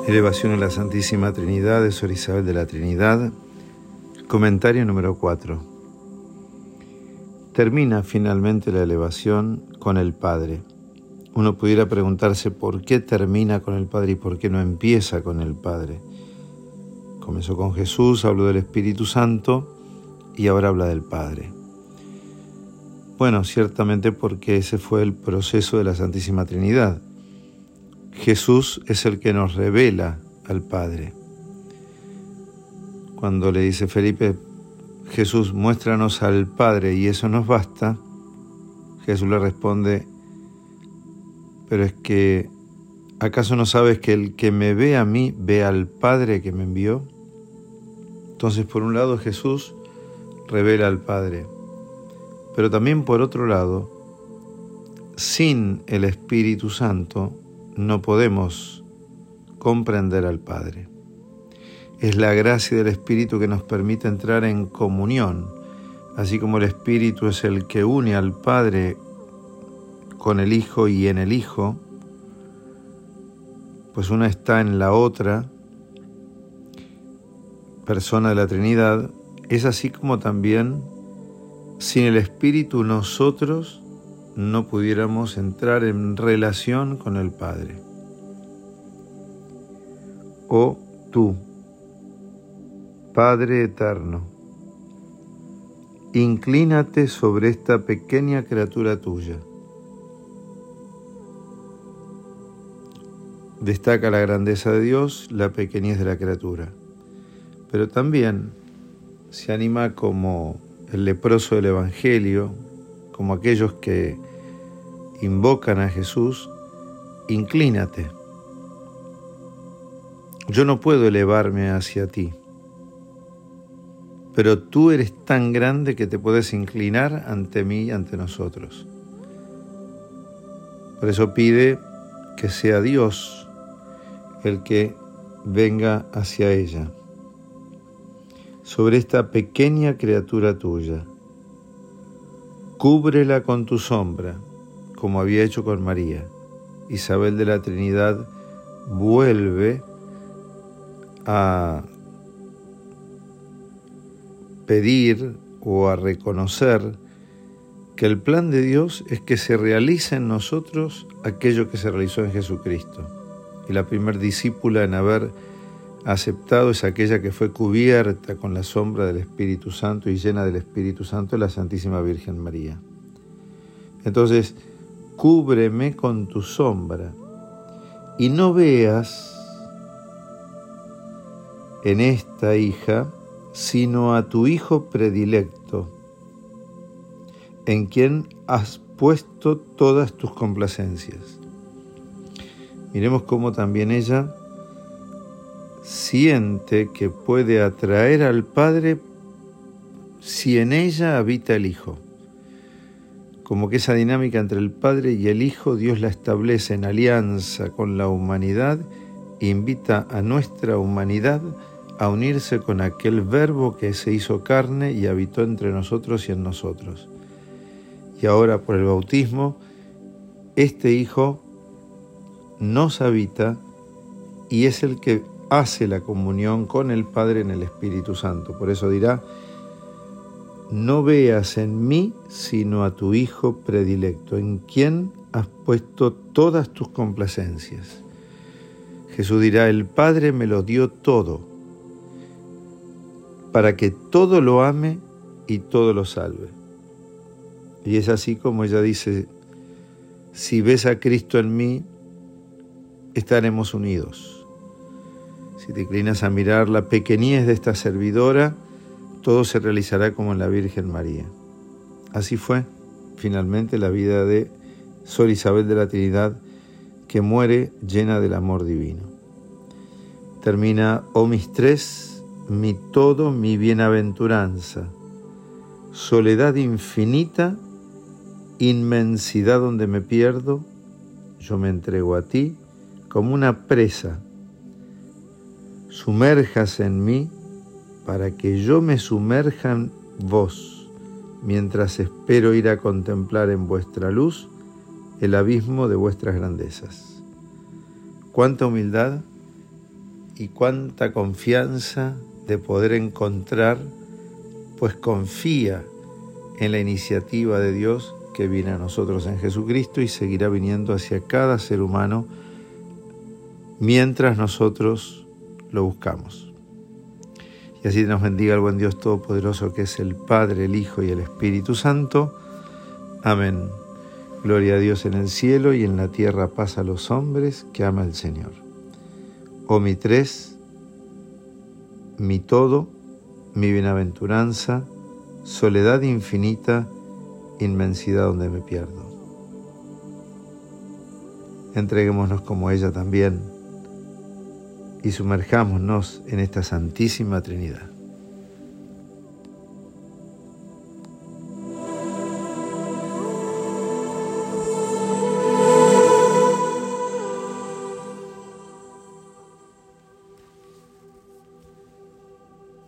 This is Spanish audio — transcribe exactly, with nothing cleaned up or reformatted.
Elevación a la Santísima Trinidad de Sor Isabel de la Trinidad. Comentario número cuatro. Termina finalmente la elevación con el Padre. Uno pudiera preguntarse por qué termina con el Padre y por qué no empieza con el Padre. Comenzó con Jesús, habló del Espíritu Santo y ahora habla del Padre. Bueno, ciertamente porque ese fue el proceso de la Santísima Trinidad. Jesús es el que nos revela al Padre. Cuando le dice Felipe, Jesús, muéstranos al Padre y eso nos basta, Jesús le responde, pero es que, ¿acaso no sabes que el que me ve a mí ve al Padre que me envió? Entonces, por un lado, Jesús revela al Padre, pero también por otro lado, sin el Espíritu Santo, no podemos comprender al Padre. Es la gracia del Espíritu que nos permite entrar en comunión, así como el Espíritu es el que une al Padre con el Hijo y en el Hijo, pues una está en la otra persona de la Trinidad. Es así como también sin el Espíritu nosotros no pudiéramos entrar en relación con el Padre. Oh tú, Padre eterno, inclínate sobre esta pequeña criatura tuya. Destaca la grandeza de Dios, la pequeñez de la criatura, pero también se anima como el leproso del Evangelio, como aquellos que invocan a Jesús, inclínate. Yo no puedo elevarme hacia ti, pero tú eres tan grande que te puedes inclinar ante mí y ante nosotros. Por eso pide que sea Dios el que venga hacia ella, sobre esta pequeña criatura tuya. Cúbrela con tu sombra, como había hecho con María. Isabel de la Trinidad vuelve a pedir o a reconocer que el plan de Dios es que se realice en nosotros aquello que se realizó en Jesucristo. Y la primer discípula en haber aceptado es aquella que fue cubierta con la sombra del Espíritu Santo y llena del Espíritu Santo, la Santísima Virgen María. Entonces, cúbreme con tu sombra y no veas en esta hija sino a tu Hijo predilecto, en quien has puesto todas tus complacencias. Miremos cómo también ella siente que puede atraer al Padre si en ella habita el Hijo. Como que esa dinámica entre el Padre y el Hijo, Dios la establece en alianza con la humanidad e invita a nuestra humanidad a unirse con aquel Verbo que se hizo carne y habitó entre nosotros y en nosotros. Y ahora, por el bautismo, este Hijo nos habita y es el que hace la comunión con el Padre en el Espíritu Santo. Por eso dirá, no veas en mí sino a tu Hijo predilecto, en quien has puesto todas tus complacencias. Jesús dirá, el Padre me lo dio todo, para que todo lo ame y todo lo salve. Y es así como ella dice, si ves a Cristo en mí, estaremos unidos. Si te inclinas a mirar la pequeñez de esta servidora, todo se realizará como en la Virgen María. Así fue, finalmente, la vida de Sor Isabel de la Trinidad, que muere llena del amor divino. Termina, oh mis tres, mi todo, mi bienaventuranza, soledad infinita, inmensidad donde me pierdo, yo me entrego a ti como una presa. Sumérjase en mí para que yo me sumerja en vos, mientras espero ir a contemplar en vuestra luz el abismo de vuestras grandezas. Cuánta humildad y cuánta confianza de poder encontrar, pues confía en la iniciativa de Dios que viene a nosotros en Jesucristo y seguirá viniendo hacia cada ser humano mientras nosotros lo buscamos. Y así nos bendiga el buen Dios Todopoderoso, que es el Padre, el Hijo y el Espíritu Santo. Amén. Gloria a Dios en el cielo y en la tierra paz a los hombres que ama el Señor. Oh mi tres, mi todo, mi bienaventuranza, soledad infinita, inmensidad donde me pierdo. Entreguémonos como ella también y sumerjámonos en esta Santísima Trinidad.